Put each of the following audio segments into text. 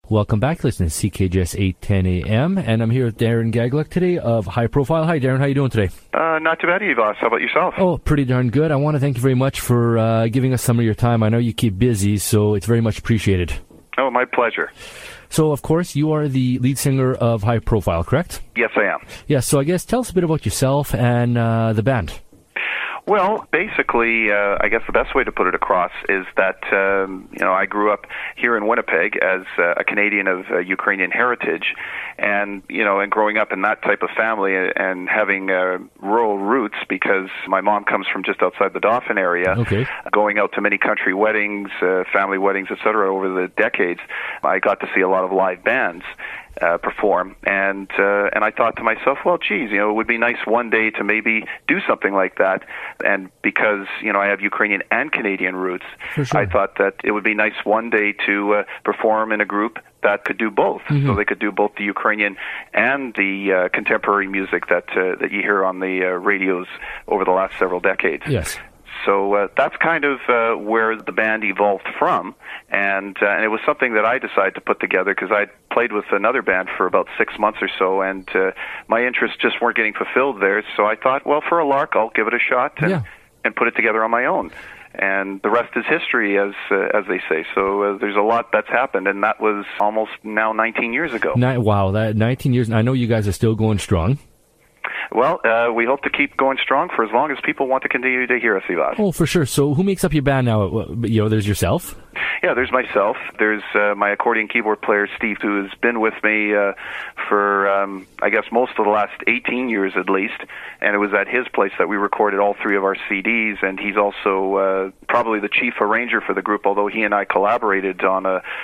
Welcome back. Listen to CKGS 810 AM, and I'm here with Darren Gagluk today of High Profile. Hi, Darren. How you doing today? Not too bad, Evas. How about yourself? Oh, pretty darn good. I want to thank you very much for giving us some of your time. I know you keep busy, so it's very much appreciated. Oh, my pleasure. So, of course, you are the lead singer of High Profile, correct? Yes, I am. Yeah, so I guess tell us a bit about yourself and the band. Well, basically, I guess the best way to put it across is that, I grew up here in Winnipeg as a Canadian of Ukrainian heritage. And, and growing up in that type of family and having rural roots, because my mom comes from just outside the Dauphin area, going out to many country weddings, family weddings, etc. over the decades, I got to see a lot of live bands perform, and I thought to myself, well, geez, it would be nice one day to maybe do something like that. And because I have Ukrainian and Canadian roots, I thought that it would be nice one day to perform in a group that could do both. So they could do both the Ukrainian and the contemporary music that you hear on the radios over the last several decades. Yes. So that's kind of where the band evolved from, and it was something that I decided to put together because I played with another band for about 6 months or so, and my interests just weren't getting fulfilled there. So I thought, well, for a lark, I'll give it a shot and put it together on my own. And the rest is history, as they say. So there's a lot that's happened, and that was almost now 19 years ago. Wow, that 19 years. I know you guys are still going strong. Well, we hope to keep going strong for as long as people want to continue to hear us, Evas. Oh, for sure. So who makes up your band now? There's yourself? Yeah, there's myself. There's my accordion keyboard player, Steve, who has been with me for, I guess, most of the last 18 years at least. And it was at his place that we recorded all three of our CDs. And he's also probably the chief arranger for the group, although he and I collaborated on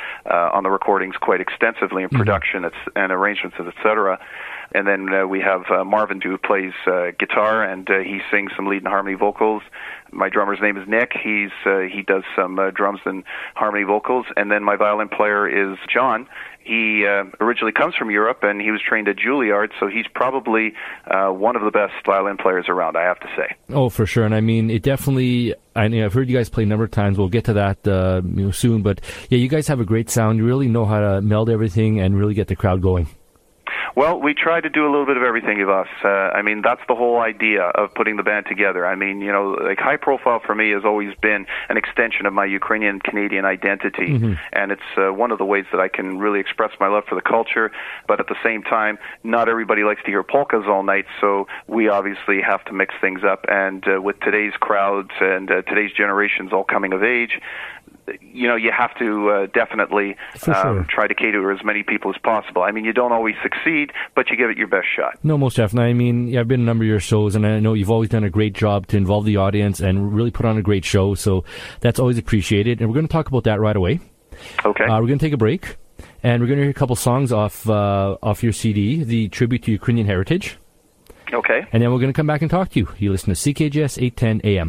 the recordings quite extensively in production and arrangements, etc. And then we have Marvin, who plays guitar, and he sings some lead and harmony vocals. My drummer's name is Nick. He does some drums and harmony vocals. And then my violin player is John. He originally comes from Europe, and he was trained at Juilliard, so he's probably one of the best violin players around, I have to say. Oh, for sure. And I mean, it definitely, I've heard you guys play a number of times. We'll get to that soon. But yeah, you guys have a great sound. You really know how to meld everything and really get the crowd going. Well, we try to do a little bit of everything of us. I mean, that's the whole idea of putting the band together. I mean, like High Profile for me has always been an extension of my Ukrainian-Canadian identity. And it's one of the ways that I can really express my love for the culture. But at the same time, not everybody likes to hear polkas all night, so we obviously have to mix things up. And with today's crowds and today's generations all coming of age, you have to definitely try to cater to as many people as possible. I mean, you don't always succeed, but you give it your best shot. No, most definitely. I mean, I've been in a number of your shows, and I know you've always done a great job to involve the audience and really put on a great show, so that's always appreciated. And we're going to talk about that right away. Okay. We're going to take a break, and we're going to hear a couple songs off your CD, the Tribute to Ukrainian Heritage. Okay. And then we're going to come back and talk to you. You listen to CKGS 810 AM.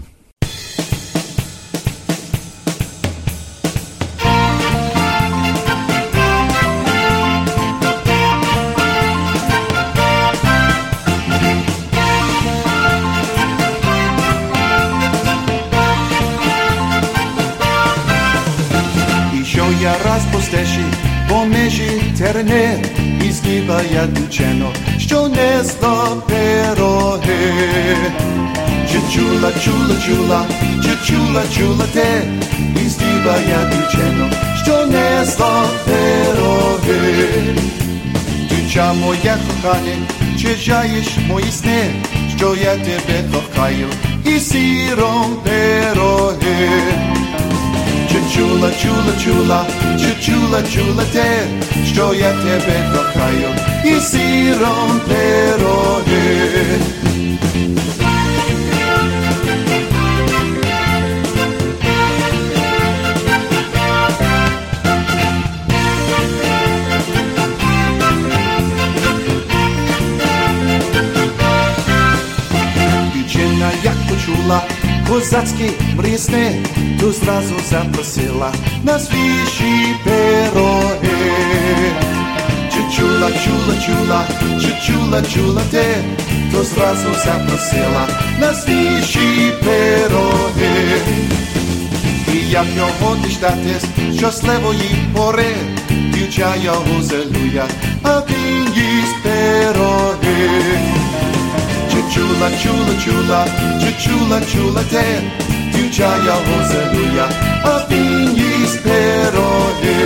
Я раз по стежі, по межі терне, і співає дівчино, що несла пироги. Чи чула, чула, чула, чи чула, чула те, і співає дівчино, що несла пироги. Дівча моя кохане, чи жаєш мої сни, що я тебе кохаю, і сіром пироги. Чула, чула, чула, чула, чула те, що я тебе кохаю, і сиром пироги. Дівчина, як почула козацькі мрії сни, то зразу запросила на свіжі пироги. Чи чула, чула, чула, чи чула, чула те, то зразу запросила на свіжі пироги. І як його діждатись щасливої пори, дівчая гузелюя, а він їсть пироги. Чи чула, чула, чула, чи чула, чула те, дівчая гузелюя, а він їсть пироги.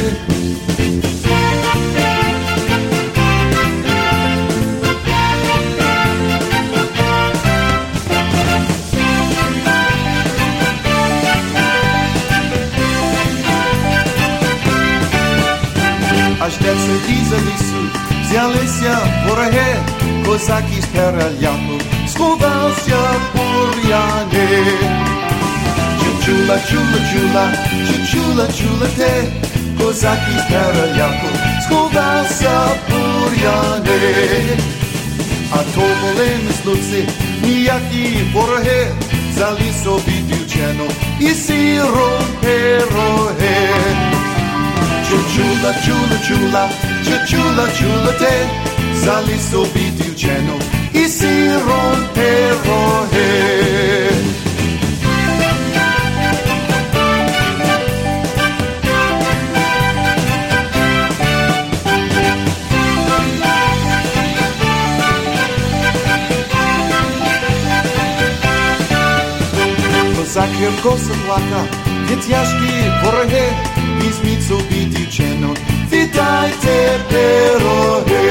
Аж де це за лісу взялися вороги, козаки з переляку сховався бур'яни. Чи чула, чула, чула, чи чула, чула те, козаки з переляку сховався бур'яни. А то були мислуці, ніякі вороги, взяли собі дівчину і сиром пироги. Чула, чула, чула, чула, чула те, взяли собі дівчину і сиром пироги. Козак гірко заплакав, є тяжкі вороги, візьміть собі дівчину, віддайте пироги.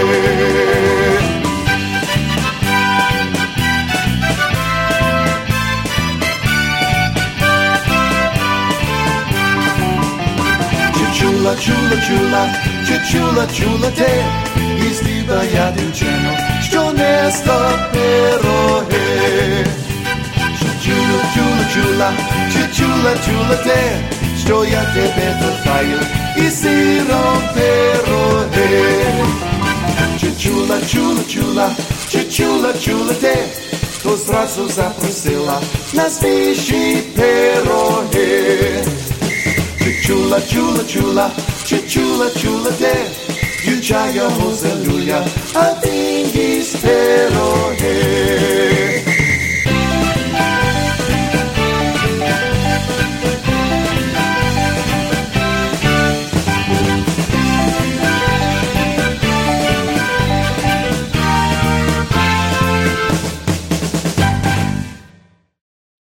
Чи чула, чула, чула, чи чула, чула те, їздила я дівчину, що несла пироги. Чула, чула, чула, чи чула, чула те, що я тебе кохаю і сиром пироги. Чи чула, чула, чула, чи чула, чула те, то зразу запросила на свіжі пироги. Чи чула, чула, чула, чи чула, чула те, дівчая гузелюя, а він їсть пироги.